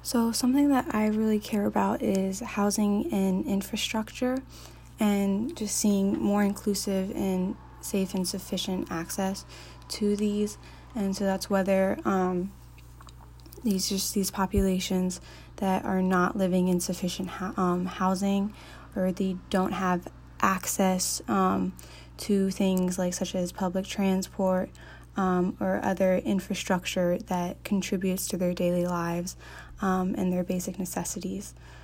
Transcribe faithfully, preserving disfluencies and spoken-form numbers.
So something that I really care about is housing and infrastructure, and just seeing more inclusive and safe and sufficient access to these. And so that's whether um, these just these populations that are not living in sufficient ho- um, housing, or they don't have access um, to things like such as public transport um, or other infrastructure that contributes to their daily lives um, and their basic necessities.